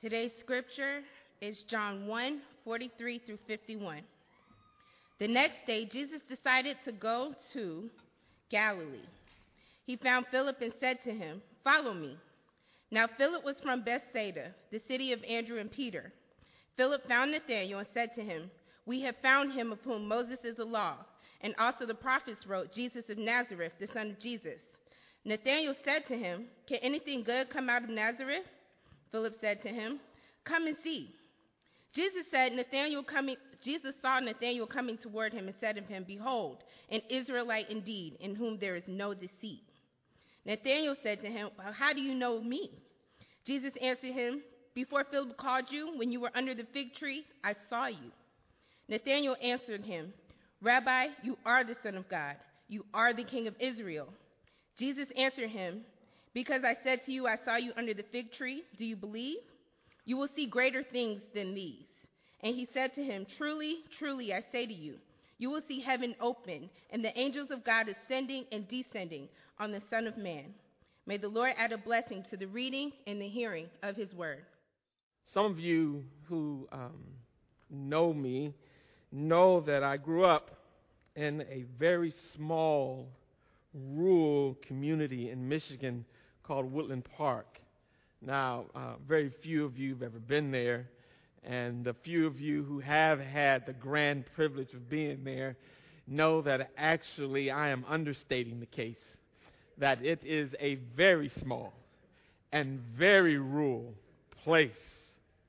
Today's scripture is John 1:43 through 51. The next day, Jesus decided to go to Galilee. He found Philip and said to him, "Follow me." Now Philip was from Bethsaida, the city of Andrew and Peter. Philip found Nathanael and said to him, "We have found him of whom Moses is the law, and also the prophets wrote, Jesus of Nazareth, the son of Jesus." Nathanael said to him, "Can anything good come out of Nazareth?" Philip said to him, "Come and see." Jesus saw Nathanael coming toward him and said of him, "Behold, an Israelite indeed, in whom there is no deceit." Nathanael said to him, "How do you know me?" Jesus answered him, "Before Philip called you, when you were under the fig tree, I saw you." Nathanael answered him, "Rabbi, you are the Son of God. You are the King of Israel." Jesus answered him, "Because I said to you, I saw you under the fig tree, do you believe? You will see greater things than these." And he said to him, "Truly, truly, I say to you, you will see heaven open, and the angels of God ascending and descending on the Son of Man." May the Lord add a blessing to the reading and the hearing of his word. Some of you who know me know that I grew up in a very small rural community in Michigan called Woodland Park. Now, very few of you have ever been there, and the few of you who have had the grand privilege of being there know that actually I am understating the case, that it is a very small and very rural place.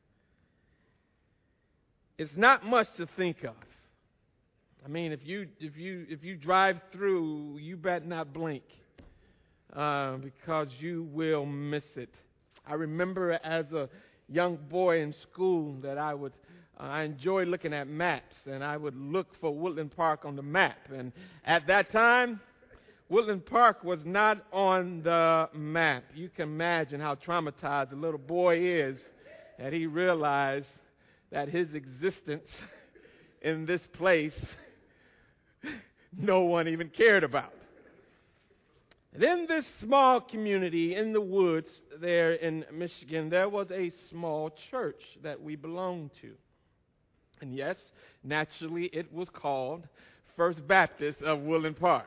It's not much to think of. I mean, if you drive through, you better not blink, because you will miss it. I remember as a young boy in school that I enjoyed looking at maps, and I would look for Woodland Park on the map. And at that time, Woodland Park was not on the map. You can imagine how traumatized a little boy is that he realized that his existence in this place no one even cared about. And in this small community in the woods there in Michigan, there was a small church that we belonged to. And yes, naturally, it was called First Baptist of Woodland Park.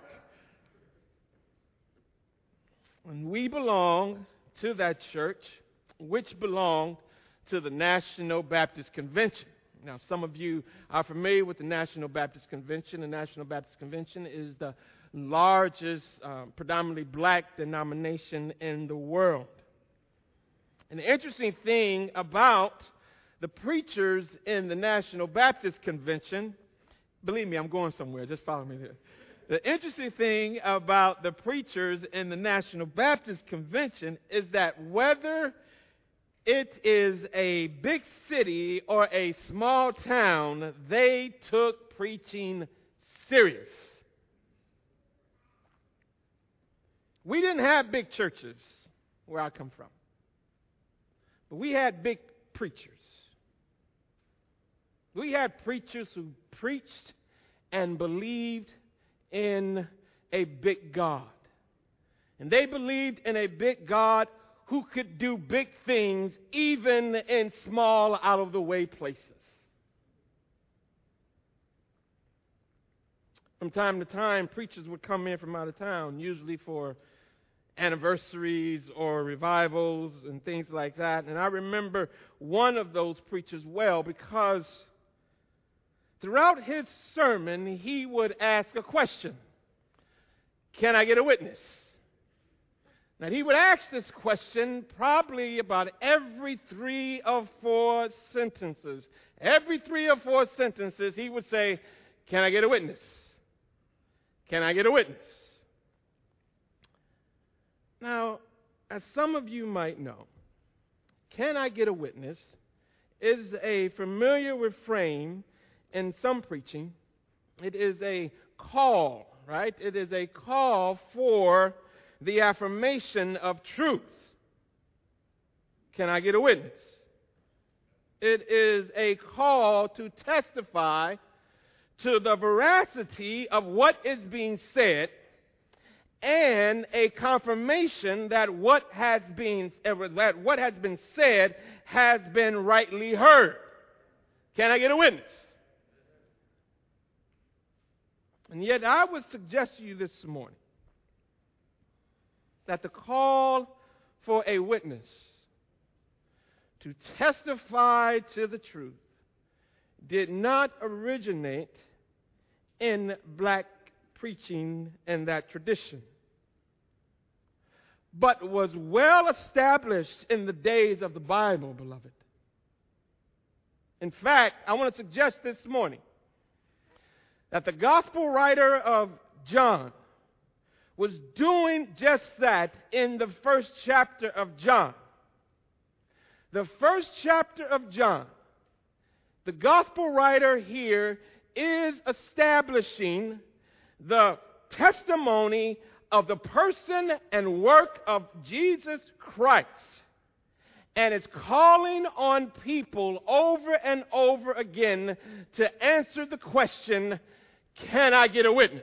And we belonged to that church, which belonged to the National Baptist Convention. Now, some of you are familiar with the National Baptist Convention. The National Baptist Convention is the largest, predominantly black denomination in the world. And the interesting thing about the preachers in the National Baptist Convention, believe me, I'm going somewhere, just follow me there. The interesting thing about the preachers in the National Baptist Convention is that whether it is a big city or a small town, they took preaching serious. We didn't have big churches where I come from, but we had big preachers. We had preachers who preached and believed in a big God. And they believed in a big God who could do big things even in small, out-of-the-way places. From time to time, preachers would come in from out of town, usually for anniversaries or revivals and things like that. And I remember one of those preachers well, because throughout his sermon, he would ask a question. Can I get a witness? Now, he would ask this question probably about every 3 or 4 sentences. Every 3 or 4 sentences, he would say, "Can I get a witness? Can I get a witness?" Now, as some of you might know, "Can I get a witness?" is a familiar refrain in some preaching. It is a call, right? It is a call for the affirmation of truth. Can I get a witness? It is a call to testify to the veracity of what is being said, and a confirmation that what has been said has been rightly heard. Can I get a witness? And yet I would suggest to you this morning that the call for a witness to testify to the truth did not originate in black preaching and that tradition, but was well established in the days of the Bible, beloved. In fact, I want to suggest this morning that the gospel writer of John was doing just that in the first chapter of John. The first chapter of John, the gospel writer here is establishing the testimony of the person and work of Jesus Christ. And it's calling on people over and over again to answer the question, can I get a witness?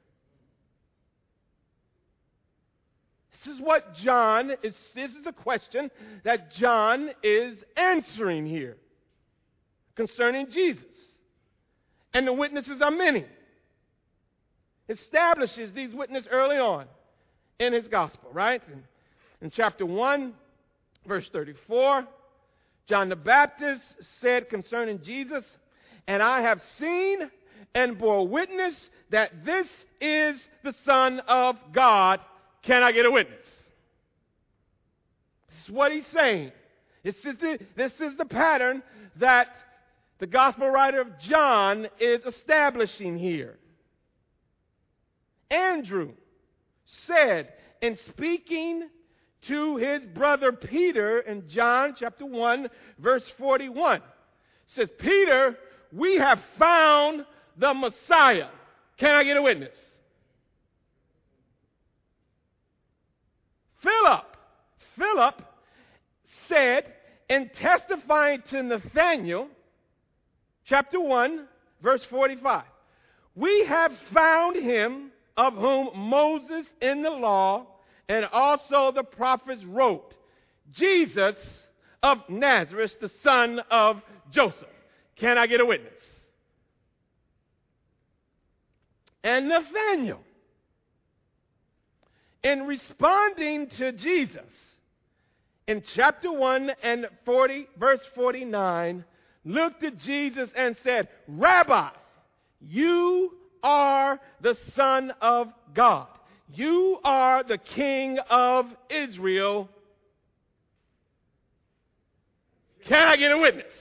This is what this is the question that John is answering here concerning Jesus. And the witnesses are many. Establishes these witnesses early on in his gospel, right? In chapter 1, verse 34, John the Baptist said concerning Jesus, and I have seen and bore witness that this is the Son of God. Can I get a witness? This is what he's saying. This is the pattern that the gospel writer of John is establishing here. Andrew said in speaking to his brother Peter in John chapter 1, verse 41, says, Peter, we have found the Messiah. Can I get a witness? Philip said in testifying to Nathanael, chapter 1, verse 45, we have found him of whom Moses in the law and also the prophets wrote, Jesus of Nazareth, the son of Joseph. Can I get a witness? And Nathanael, in responding to Jesus, in chapter 1 and verse 49, looked at Jesus and said, Rabbi, you are the Son of God. You are the King of Israel. Can I get a witness?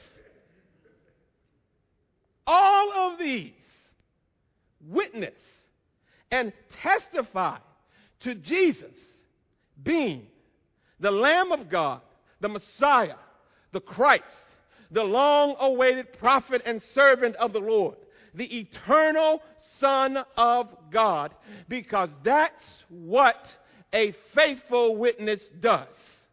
All of these witness and testify to Jesus being the Lamb of God, the Messiah, the Christ, the long-awaited prophet and servant of the Lord, the eternal Son of God, because that's what a faithful witness does.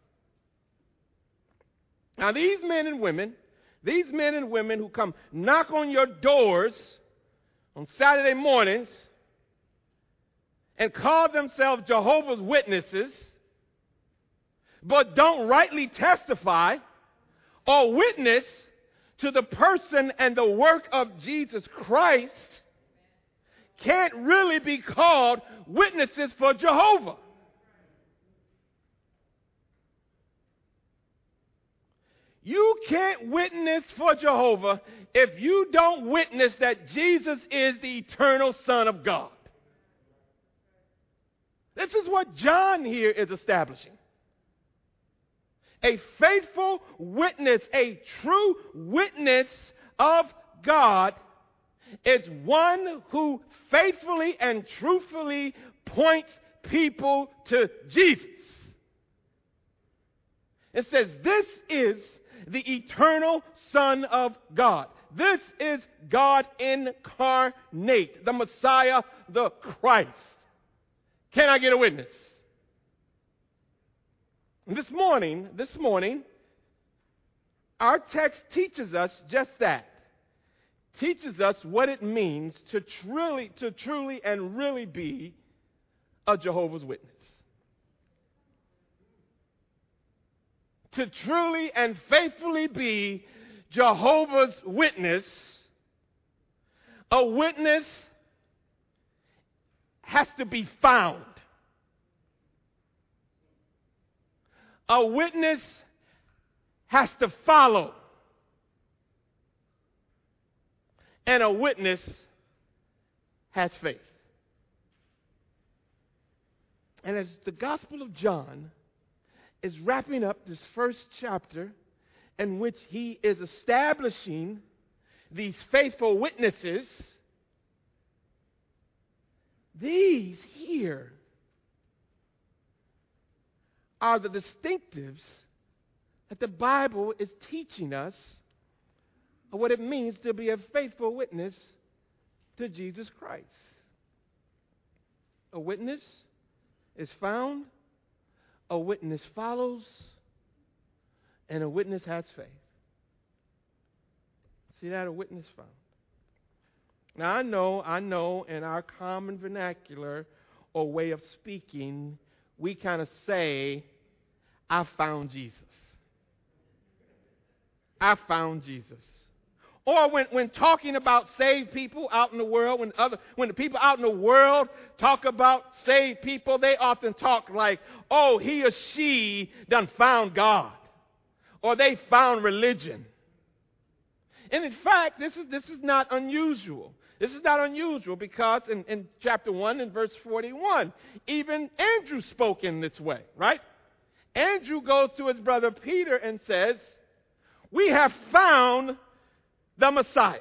Now these men and women who come knock on your doors on Saturday mornings and call themselves Jehovah's Witnesses, but don't rightly testify or witness to the person and the work of Jesus Christ, can't really be called witnesses for Jehovah. You can't witness for Jehovah if you don't witness that Jesus is the eternal Son of God. This is what John here is establishing. A faithful witness, a true witness of God, is one who faithfully and truthfully points people to Jesus. It says, this is the eternal Son of God. This is God incarnate, the Messiah, the Christ. Can I get a witness? This morning, our text teaches us just that. Teaches us what it means to truly and really be a Jehovah's Witness. to truly and faithfully be Jehovah's Witness, a witness has to be found. A witness has to follow. And a witness has faith. And as the Gospel of John is wrapping up this first chapter in which he is establishing these faithful witnesses, these here are the distinctives that the Bible is teaching us of what it means to be a faithful witness to Jesus Christ. A witness is found, a witness follows, and a witness has faith. See that? A witness found. Now, I know in our common vernacular or way of speaking, we kind of say, I found Jesus. I found Jesus. Or when talking about saved people out in the world, when the people out in the world talk about saved people, they often talk like, oh, he or she done found God. Or they found religion. And in fact, this is not unusual. This is not unusual because in chapter 1 and verse 41, even Andrew spoke in this way, right? Andrew goes to his brother Peter and says, we have found the Messiah.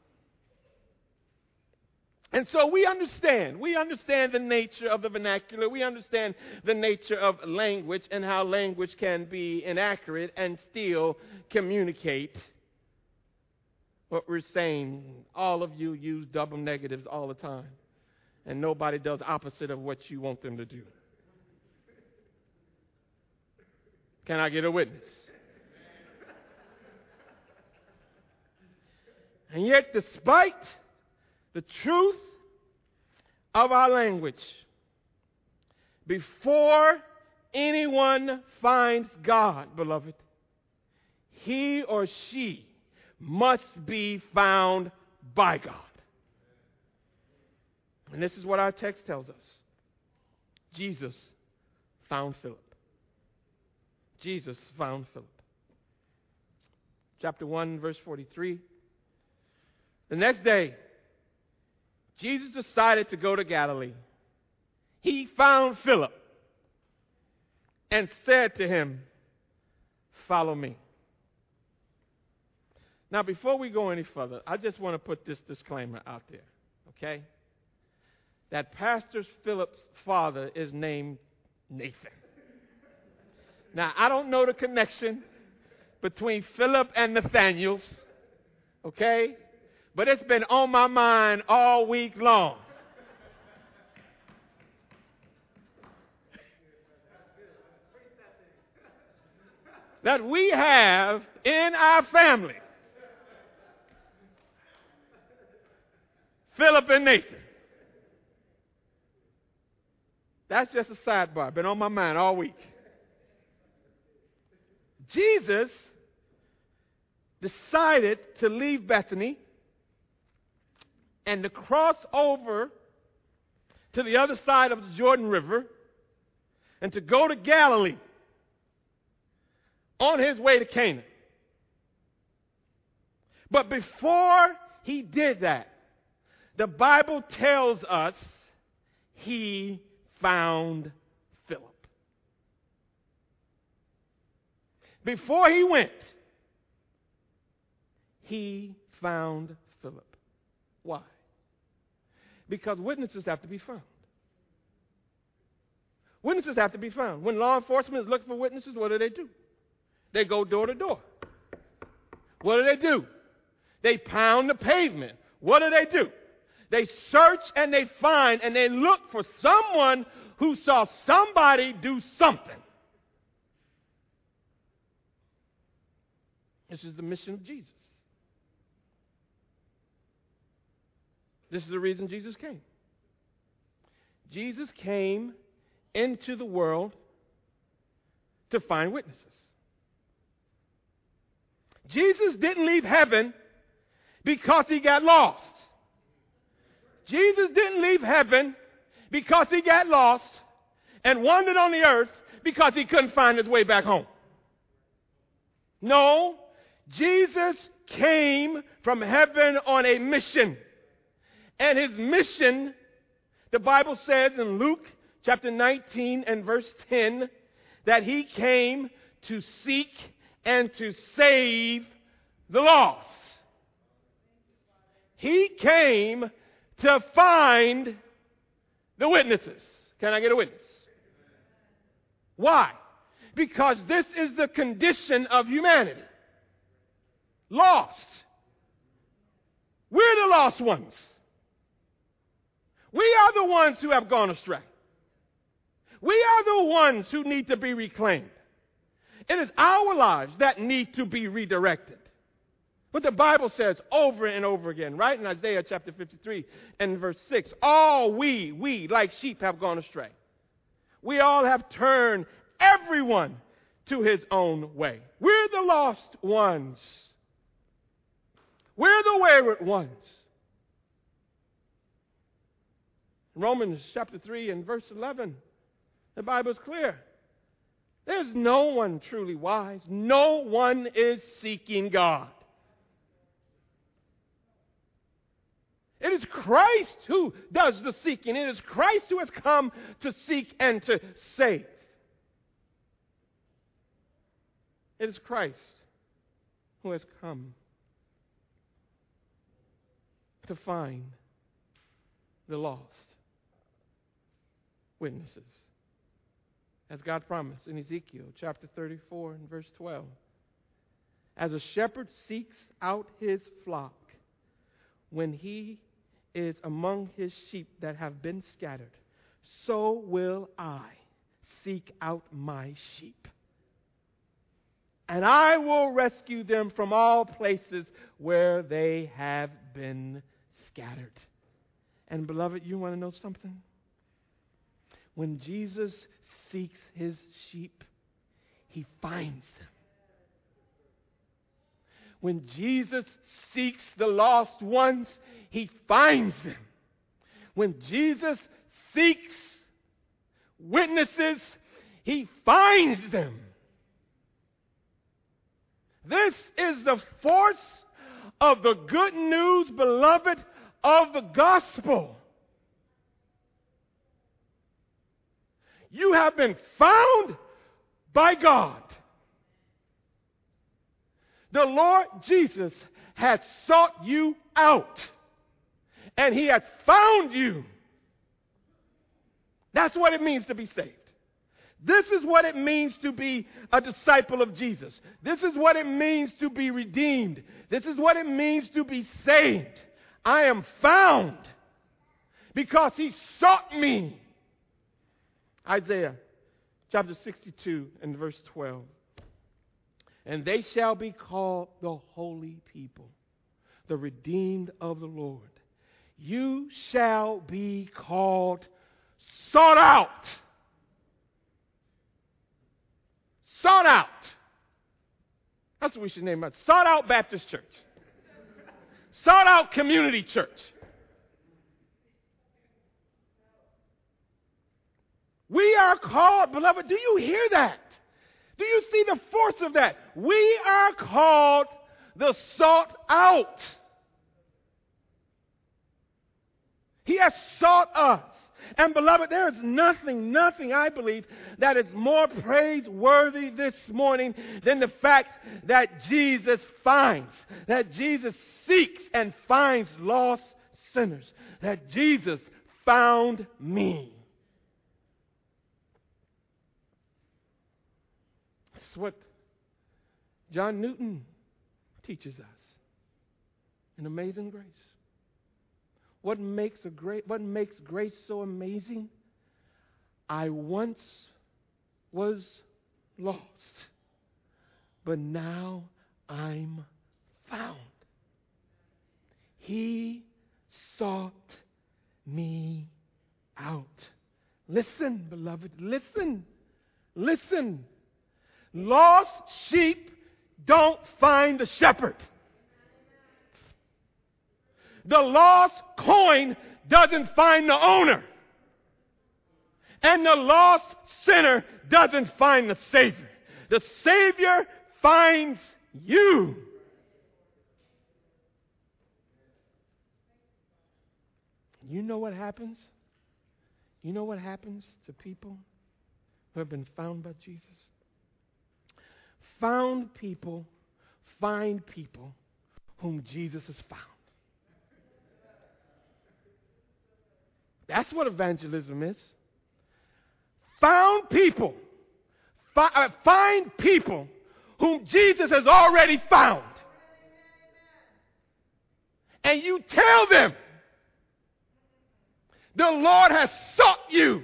And so we understand the nature of the vernacular. We understand the nature of language and how language can be inaccurate and still communicate what we're saying. All of you use double negatives all the time, and nobody does opposite of what you want them to do. Can I get a witness? And yet, despite the truth of our language, before anyone finds God, beloved, he or she must be found by God. And this is what our text tells us. Jesus found Philip. Jesus found Philip. Chapter 1, verse 43. The next day, Jesus decided to go to Galilee. He found Philip and said to him, follow me. Now, before we go any further, I just want to put this disclaimer out there, okay? That Pastor Philip's father is named Nathan. Now, I don't know the connection between Philip and Nathaniel's, okay? But it's been on my mind all week long. That we have in our family Philip and Nathan. That's just a sidebar. Been on my mind all week. Jesus decided to leave Bethany and to cross over to the other side of the Jordan River and to go to Galilee on his way to Canaan. But before he did that, the Bible tells us he found Philip. Before he went, he found Philip. Why? Because witnesses have to be found. Witnesses have to be found. When law enforcement is looking for witnesses, what do? They go door to door. What do? They pound the pavement. What do? They search and they find and they look for someone who saw somebody do something. This is the mission of Jesus. This is the reason Jesus came. Jesus came into the world to find witnesses. Jesus didn't leave heaven because he got lost. Jesus didn't leave heaven because he got lost and wandered on the earth because he couldn't find his way back home. No, Jesus came from heaven on a mission. And his mission, the Bible says in Luke chapter 19 and verse 10, that he came to seek and to save the lost. He came to find the witnesses. Can I get a witness? Why? Because this is the condition of humanity. Lost. We're the lost ones. We are the ones who have gone astray. We are the ones who need to be reclaimed. It is our lives that need to be redirected. What the Bible says over and over again, right? In Isaiah chapter 53 and verse 6. All we like sheep have gone astray. We all have turned everyone to his own way. We're the lost ones. We're the wayward ones. Romans chapter 3 and verse 11, the Bible is clear. There's no one truly wise. No one is seeking God. It is Christ who does the seeking. It is Christ who has come to seek and to save. It is Christ who has come to find the lost witnesses. As God promised in Ezekiel chapter 34 and verse 12. As a shepherd seeks out his flock when he is among his sheep that have been scattered, so will I seek out my sheep. And I will rescue them from all places where they have been scattered. And beloved, you want to know something? When Jesus seeks his sheep, he finds them. When Jesus seeks the lost ones, he finds them. When Jesus seeks witnesses, he finds them. This is the force of the good news, beloved, of the gospel. You have been found by God. The Lord Jesus has sought you out, and he has found you. That's what it means to be saved. This is what it means to be a disciple of Jesus. This is what it means to be redeemed. This is what it means to be saved. I am found because he sought me. Isaiah chapter 62 and verse 12. And they shall be called the holy people, the redeemed of the Lord. You shall be called sought out. Sought out. That's what we should name it. Sought out Baptist Church. Sought out Community Church. We are called, beloved, do you hear that? Do you see the force of that? We are called the sought out. He has sought us. And beloved, there is nothing, I believe, that is more praiseworthy this morning than the fact that Jesus finds, that Jesus seeks and finds lost sinners, that Jesus found me. That's what John Newton teaches us in Amazing Grace. What makes grace so amazing? I once was lost, but now I'm found. He sought me out. Listen, beloved, listen. Lost sheep don't find the shepherd. The lost coin doesn't find the owner. And the lost sinner doesn't find the Savior. The Savior finds you. You know what happens? You know what happens to people who have been found by Jesus? Found people find people whom Jesus has found. That's what evangelism is. Found people. Find people whom Jesus has already found. And you tell them, the Lord has sought you.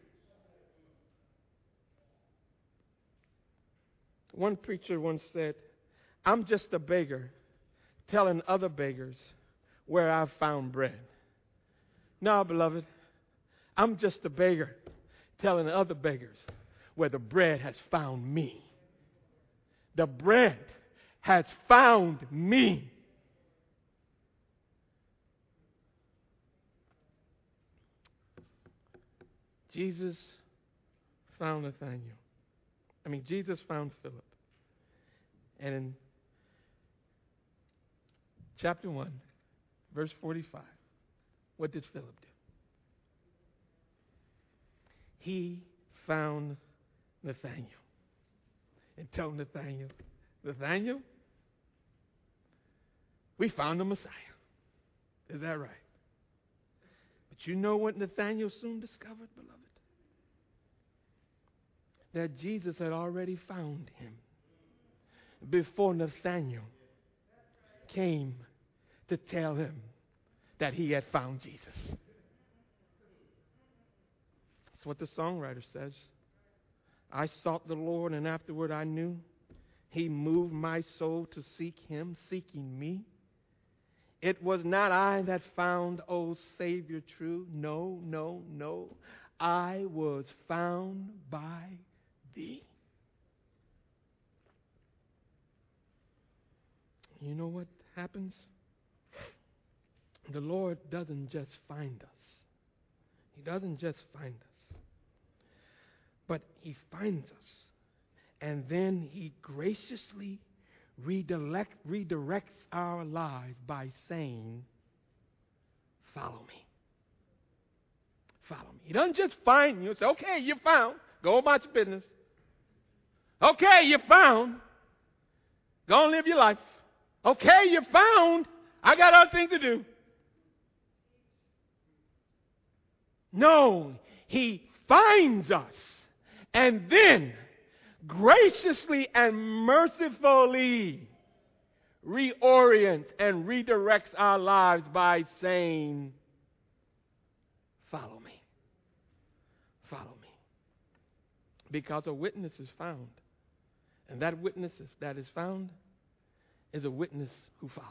One preacher once said, I'm just a beggar telling other beggars where I've found bread. No, beloved, I'm just a beggar telling other beggars where the bread has found me. The bread has found me. Jesus found Jesus found Philip. And in chapter 1, verse 45, what did Philip do? He found Nathanael and told Nathanael, Nathanael, we found the Messiah. Is that right? But you know what Nathanael soon discovered, beloved? That Jesus had already found him before Nathanael came to tell him that he had found Jesus. That's what the songwriter says. I sought the Lord, and afterward I knew he moved my soul to seek him, seeking me. It was not I that found, O Savior, true. No, no, no. I was found by thee. You know what happens? The Lord doesn't just find us. He doesn't just find us. But he finds us. And then he graciously redirects our lives by saying, follow me. Follow me. He doesn't just find you and say, okay, you're found. Go about your business. Okay, you're found. Go and live your life. Okay, you're found. I got other things to do. No, he finds us and then graciously and mercifully reorients and redirects our lives by saying, follow me. Follow me. Because a witness is found. And that witness that is found is a witness who follows.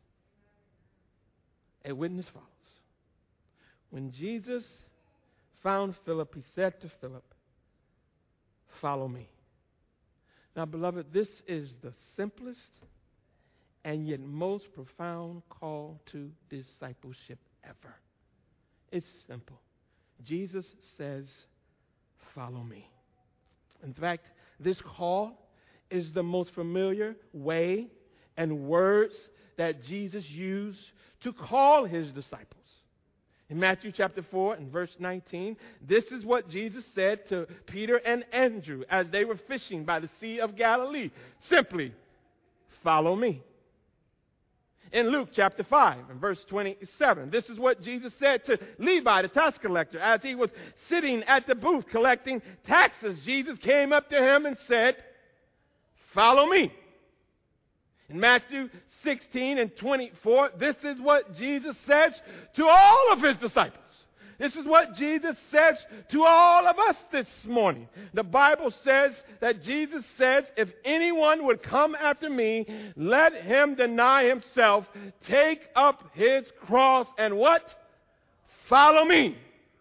A witness follows. When Jesus found Philip, he said to Philip, follow me. Now, beloved, this is the simplest and yet most profound call to discipleship ever. It's simple. Jesus says, follow me. In fact, this call is the most familiar way and words that Jesus used to call his disciples. In Matthew chapter 4 and verse 19, this is what Jesus said to Peter and Andrew as they were fishing by the Sea of Galilee. Simply, follow me. In Luke chapter 5 and verse 27, this is what Jesus said to Levi, the tax collector, as he was sitting at the booth collecting taxes. Jesus came up to him and said, follow me. In Matthew 16 and 24, this is what Jesus says to all of his disciples. This is what Jesus says to all of us this morning. The Bible says that Jesus says, if anyone would come after me, let him deny himself, take up his cross, and what? Follow me.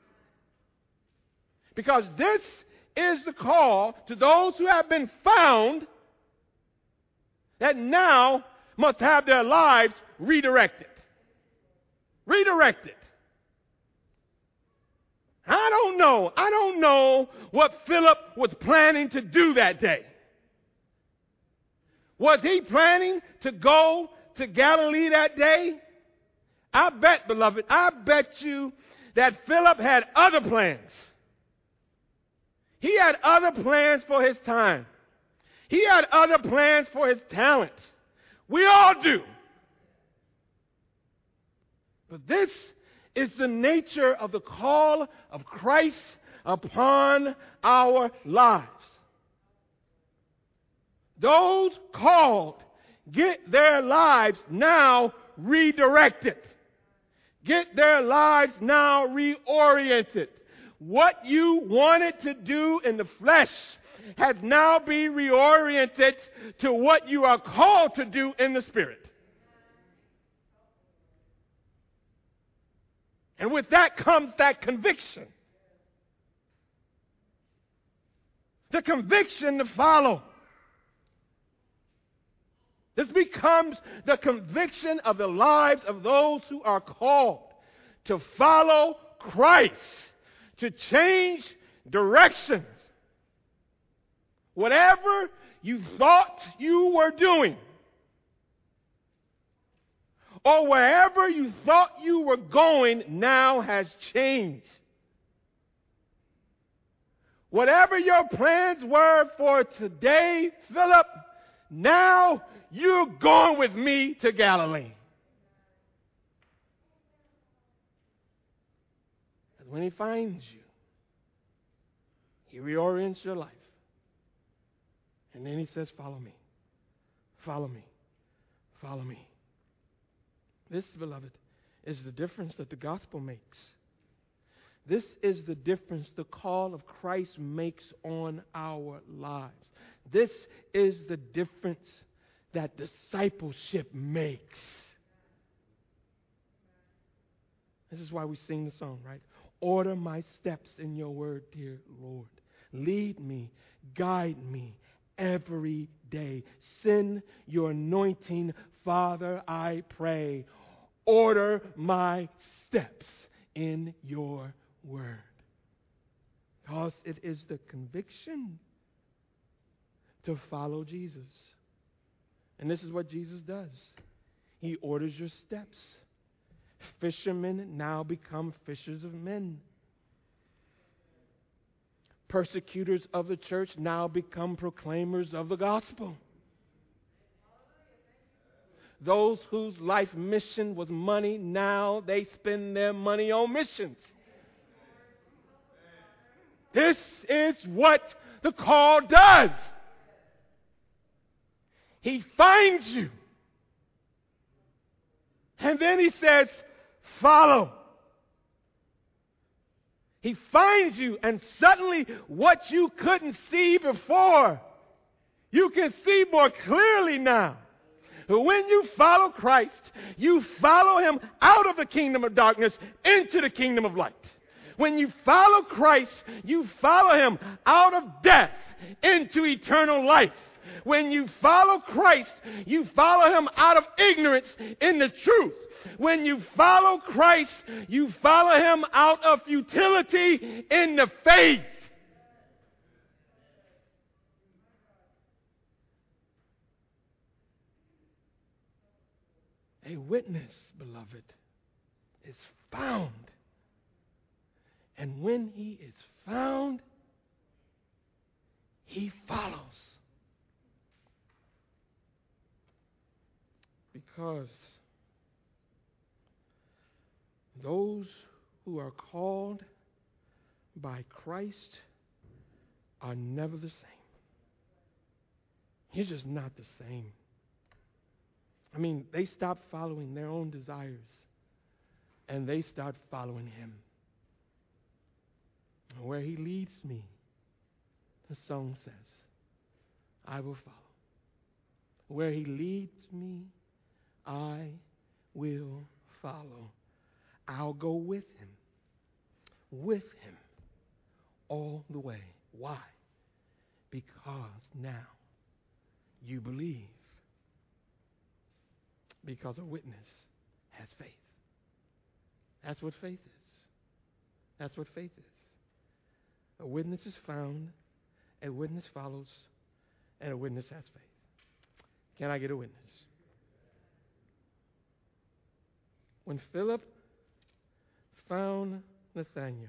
Because this is the call to those who have been found, that now must have their lives redirected. Redirected. I don't know what Philip was planning to do that day. Was he planning to go to Galilee that day? I bet, beloved, I bet you that Philip had other plans. He had other plans for his time. He had other plans for his talent. We all do. But this is the nature of the call of Christ upon our lives. Those called get their lives now redirected. Get their lives now reoriented. What you wanted to do in the flesh has now been reoriented to what you are called to do in the Spirit. And with that comes that conviction. The conviction to follow. This becomes the conviction of the lives of those who are called to follow Christ, to change directions. Whatever you thought you were doing, or wherever you thought you were going, now has changed. Whatever your plans were for today, Philip, now you're going with me to Galilee. And when he finds you, he reorients your life. And then he says, follow me. Follow me. Follow me. This, beloved, is the difference that the gospel makes. This is the difference the call of Christ makes on our lives. This is the difference that discipleship makes. This is why we sing the song, right? Order my steps in your word, dear Lord. Lead me, guide me every day. Send your anointing, Father, I pray. Order my steps in your word. Because it is the conviction to follow Jesus. And this is what Jesus does. He orders your steps. Fishermen now become fishers of men. Persecutors of the church now become proclaimers of the gospel. Those whose life mission was money, now they spend their money on missions. This is what the call does. He finds you. And then he says, follow. He finds you, and suddenly what you couldn't see before, you can see more clearly now. When you follow Christ, you follow him out of the kingdom of darkness into the kingdom of light. When you follow Christ, you follow him out of death into eternal life. When you follow Christ, you follow him out of ignorance in the truth. When you follow Christ, you follow him out of futility in the faith. A witness, beloved, is found. And when he is found, he follows. Because those who are called by Christ are never the same. He's just not the same. I mean, they stop following their own desires and they start following him. Where he leads me, the song says, I will follow. Where he leads me, I will follow. I'll go with him all the way. Why? Because now you believe. Because a witness has faith. That's what faith is. That's what faith is. A witness is found, a witness follows, and a witness has faith. Can I get a witness? When Philip found Nathanael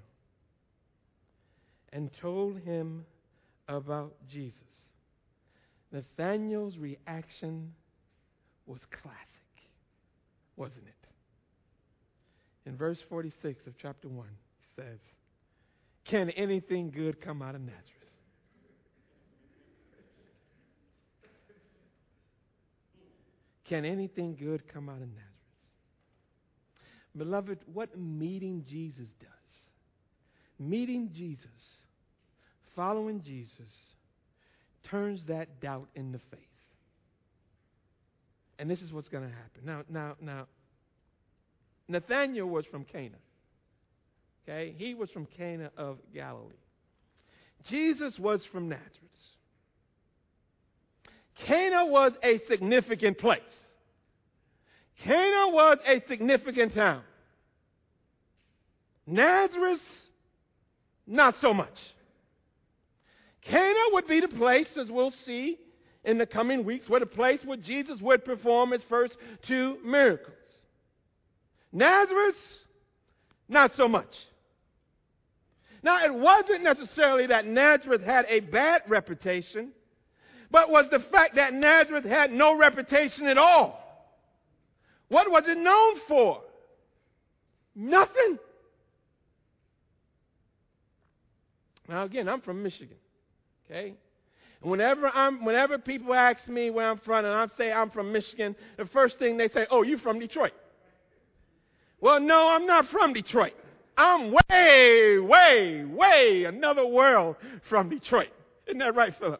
and told him about Jesus, Nathanael's reaction was classic, wasn't it? In verse 46 of chapter 1, it says, "Can anything good come out of Nazareth?" Can anything good come out of Nazareth? Beloved, what meeting Jesus does, meeting Jesus, following Jesus, turns that doubt into faith. And this is what's going to happen. Now, Nathanael was from Cana. Okay? He was from Cana of Galilee. Jesus was from Nazareth. Cana was a significant place. Cana was a significant town. Nazareth, not so much. Cana would be the place, as we'll see in the coming weeks, where the place where Jesus would perform his first 2 miracles. Nazareth, not so much. Now, it wasn't necessarily that Nazareth had a bad reputation, but was the fact that Nazareth had no reputation at all. What was it known for? Nothing. Now, again, I'm from Michigan, okay? And whenever people ask me where I'm from, and I say I'm from Michigan, the first thing they say, "Oh, you from Detroit?" Well, no, I'm not from Detroit. I'm way, way, way another world from Detroit. Isn't that right, Philip?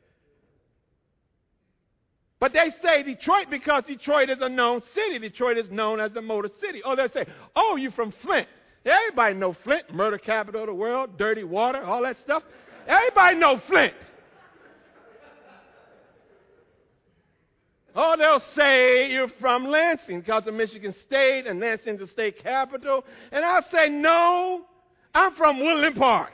But they say Detroit because Detroit is a known city. Detroit is known as the Motor City. Or they say, "Oh, you from Flint." Everybody know Flint, murder capital of the world, dirty water, all that stuff. Everybody know Flint. Or they'll say you're from Lansing because of Michigan State and Lansing's the state capital. And I'll say, "No, I'm from Woodland Park."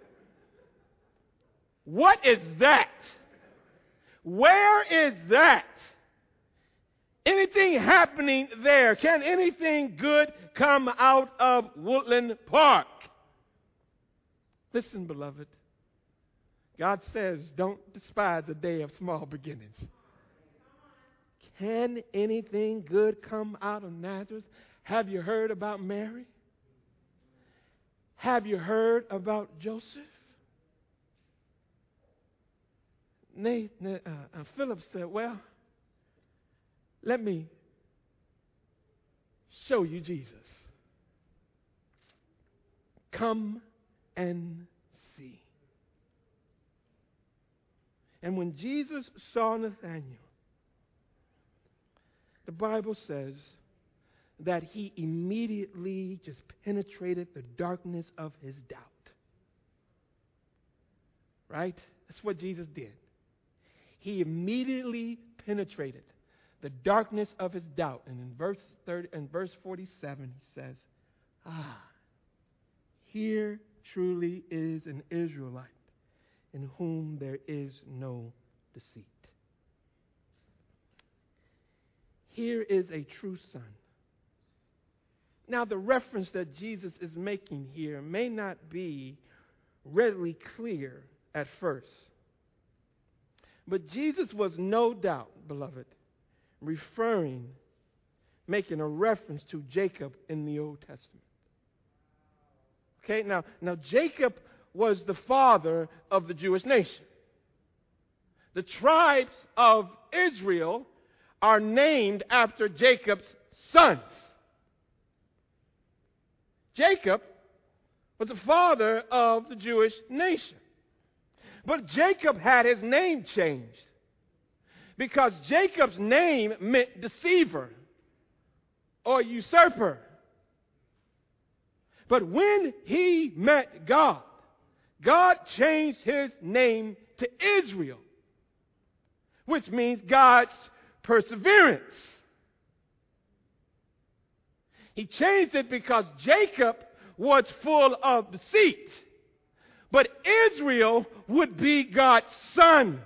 What is that? Where is that? Anything happening there? Can anything good come out of Woodland Park? Listen, beloved. God says, don't despise the day of small beginnings. Can anything good come out of Nazareth? Have you heard about Mary? Have you heard about Joseph? Philip said, "Well, let me show you Jesus. Come and see." And when Jesus saw Nathanael, the Bible says that he immediately just penetrated the darkness of his doubt. Right? That's what Jesus did. He immediately penetrated the darkness of his doubt. And in verse 47, he says, here truly is an Israelite in whom there is no deceit. Here is a true son. Now, the reference that Jesus is making here may not be readily clear at first. But Jesus was no doubt, beloved, making a reference to Jacob in the Old Testament. Okay, now Jacob was the father of the Jewish nation. The tribes of Israel are named after Jacob's sons. Jacob was the father of the Jewish nation. But Jacob had his name changed because Jacob's name meant deceiver or usurper. But when he met God, God changed his name to Israel, which means God's perseverance. He changed it because Jacob was full of deceit. But Israel would be God's son.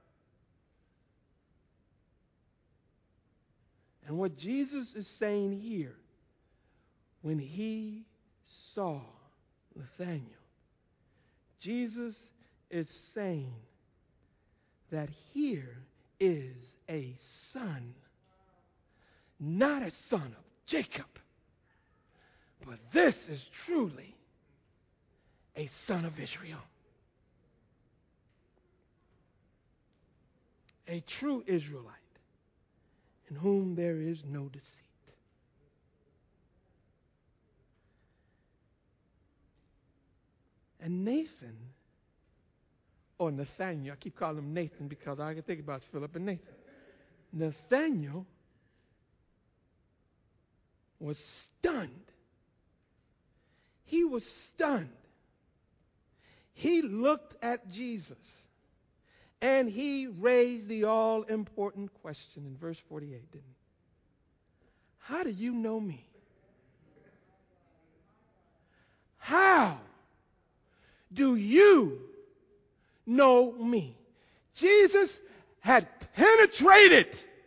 And what Jesus is saying here, when he saw Nathanael, Jesus is saying that here is a son, not a son of Jacob, but this is truly a son of Israel. A true Israelite in whom there is no deceit. And Nathan, or Nathanael, I keep calling him Nathan because I can think about Philip and Nathan. Nathanael was stunned. He was stunned. He looked at Jesus and he raised the all-important question in verse 48, didn't he? How do you know me? How do you know me? Jesus had penetrated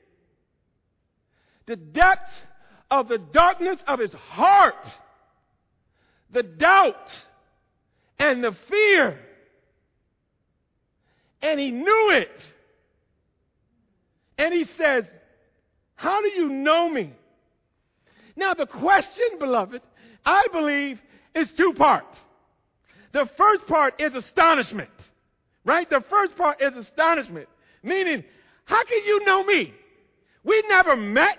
the depth of the darkness of his heart, the doubt and the fear. And he knew it. And he says, how do you know me? Now the question, beloved, I believe is two parts. The first part is astonishment, right? The first part is astonishment, meaning, how can you know me? We never met.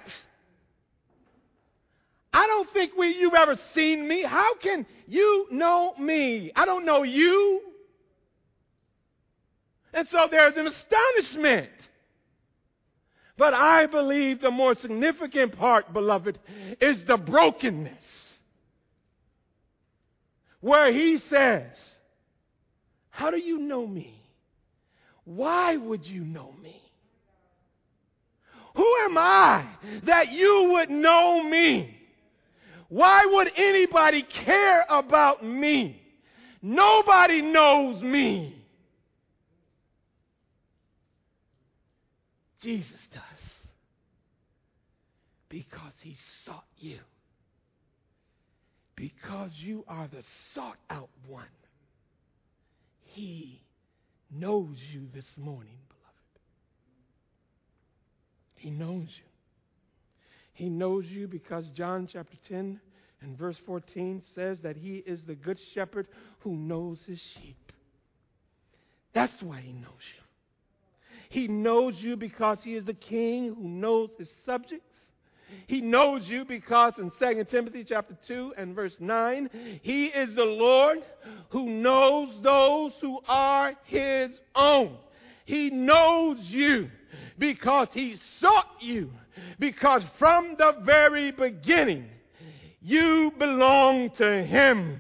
I don't think you've ever seen me. How can you know me? I don't know you. And so there's an astonishment. But I believe the more significant part, beloved, is the brokenness. Where he says, how do you know me? Why would you know me? Who am I that you would know me? Why would anybody care about me? Nobody knows me. Jesus does. Because he sought you. Because you are the sought out one. He knows you this morning, beloved. He knows you. He knows you because John chapter 10 and verse 14 says that he is the good shepherd who knows his sheep. That's why he knows you. He knows you because he is the king who knows his subjects. He knows you because in 2 Timothy chapter 2 and verse 9, he is the Lord who knows those who are his own. He knows you because he sought you. Because from the very beginning, you belong to him.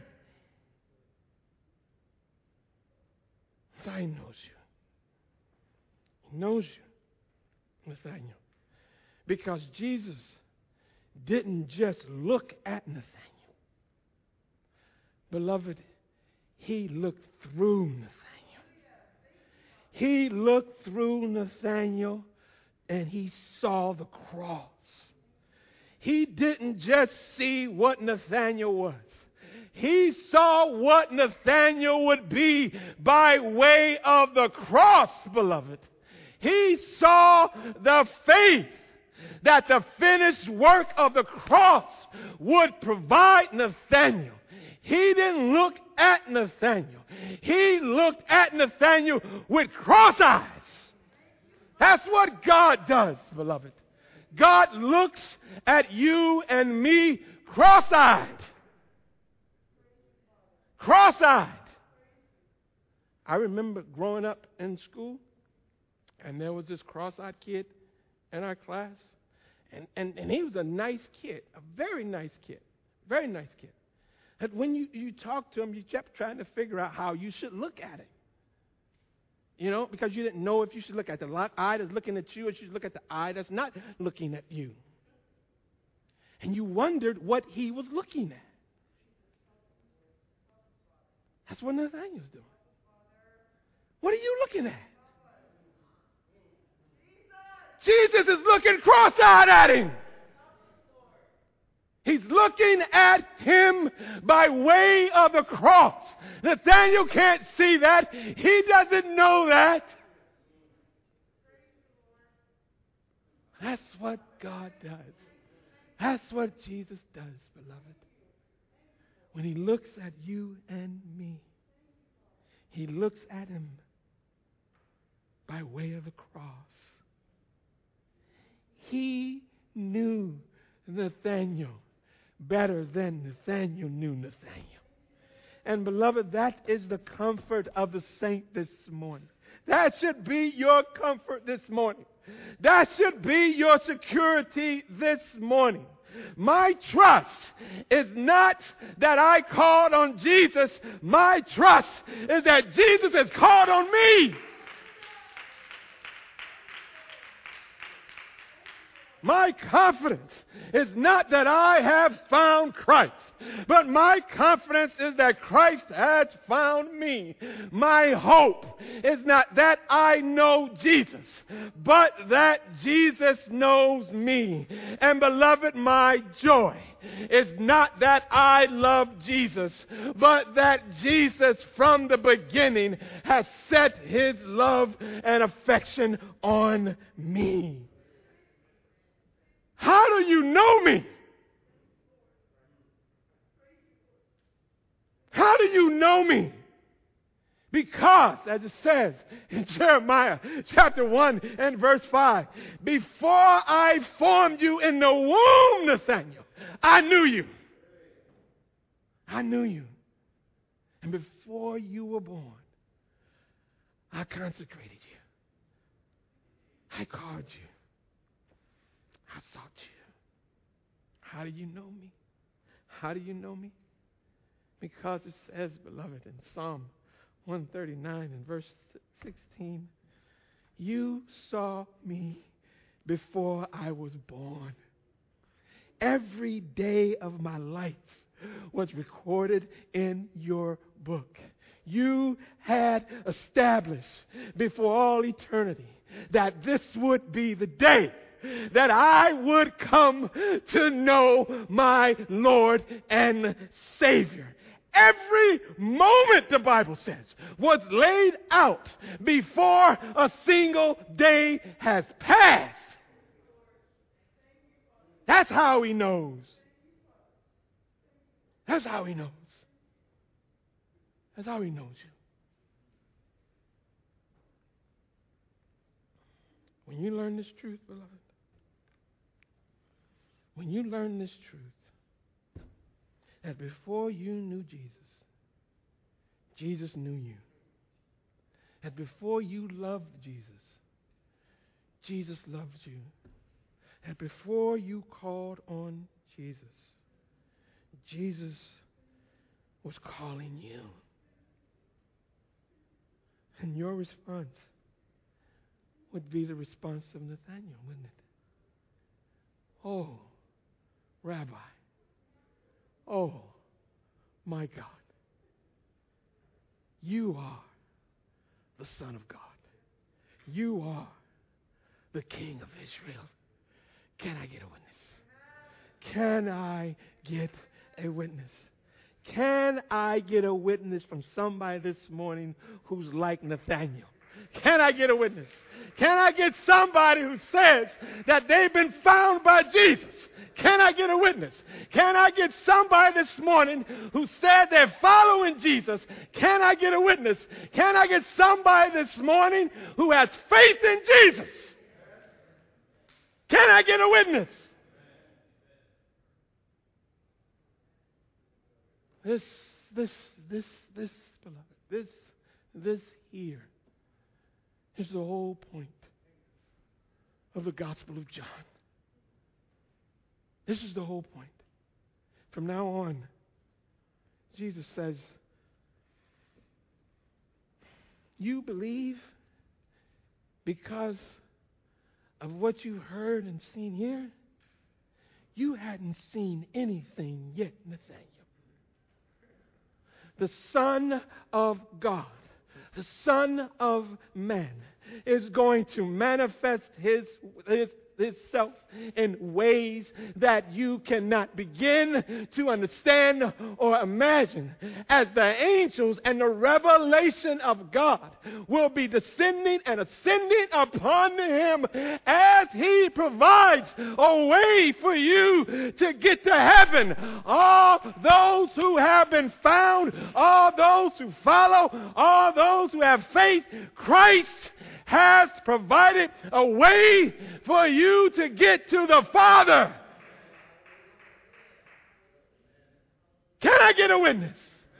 He knows you. He knows you, Nathanael. Because Jesus didn't just look at Nathanael. Beloved, he looked through Nathanael. He looked through Nathanael and he saw the cross. He didn't just see what Nathanael was. He saw what Nathanael would be by way of the cross, beloved. He saw the faith that the finished work of the cross would provide Nathanael. He didn't look at Nathanael. He looked at Nathanael with cross eyes. That's what God does, beloved. God looks at you and me cross-eyed. Cross-eyed. I remember growing up in school, and there was this cross-eyed kid in our class, and he was a nice kid, a very nice kid, very nice kid. And when you talked to him, you kept trying to figure out how you should look at him. You know, because you didn't know if you should look at the eye that's looking at you or you should look at the eye that's not looking at you. And you wondered what he was looking at. That's what Nathanael's doing. What are you looking at? Jesus is looking cross-eyed at him. He's looking at him by way of the cross. Nathanael can't see that. He doesn't know that. That's what God does. That's what Jesus does, beloved. When he looks at you and me, he looks at him by way of the cross. He knew Nathanael better than Nathanael knew Nathanael. And beloved, that is the comfort of the saint this morning. That should be your comfort this morning. That should be your security this morning. My trust is not that I called on Jesus. My trust is that Jesus has called on me. My confidence is not that I have found Christ, but my confidence is that Christ has found me. My hope is not that I know Jesus, but that Jesus knows me. And beloved, my joy is not that I love Jesus, but that Jesus from the beginning has set his love and affection on me. How do you know me? How do you know me? Because, as it says in Jeremiah chapter 1 and verse 5, before I formed you in the womb, Nathanael, I knew you. I knew you. And before you were born, I consecrated you. I called you. I sought you. How do you know me? How do you know me? Because it says, beloved, in Psalm 139 and verse 16, you saw me before I was born. Every day of my life was recorded in your book. You had established before all eternity that this would be the day that I would come to know my Lord and Savior. Every moment, the Bible says, was laid out before a single day has passed. That's how he knows. That's how he knows. That's how he knows you. When you learn this truth, beloved, when you learn this truth, that before you knew Jesus, Jesus knew you. That before you loved Jesus, Jesus loved you. That before you called on Jesus, Jesus was calling you. And your response would be the response of Nathanael, wouldn't it? Oh, Rabbi. Oh, my God. You are the Son of God. You are the King of Israel. Can I get a witness? Can I get a witness? Can I get a witness from somebody this morning who's like Nathanael? Can I get a witness? Can I get somebody who says that they've been found by Jesus? Can I get a witness? Can I get somebody this morning who said they're following Jesus? Can I get a witness? Can I get somebody this morning who has faith in Jesus? Can I get a witness? This, beloved, this here is the whole point of the Gospel of John. This is the whole point. From now on, Jesus says, you believe because of what you've heard and seen here? you hadn't seen anything yet, Nathaniel. The Son of God, the Son of Man, is going to manifest Himself in ways that you cannot begin to understand or imagine, as the angels and the revelation of God will be descending and ascending upon Him as He provides a way for you to get to heaven. All those who have been found, all those who follow, all those who have faith, Christ has provided a way for you to get to the Father. Can I get a witness?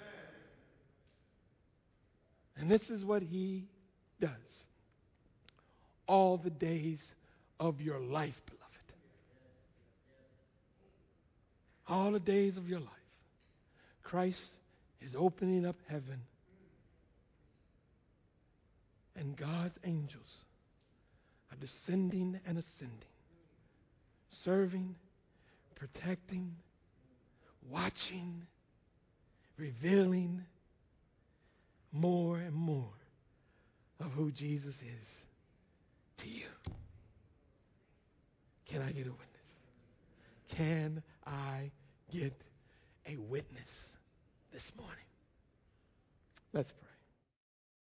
And this is what He does all the days of your life, beloved. All the days of your life. Christ is opening up heaven, and God's angels are descending and ascending, serving, protecting, watching, revealing more and more of who Jesus is to you. Can I get a witness? Can I get a witness this morning? Let's pray.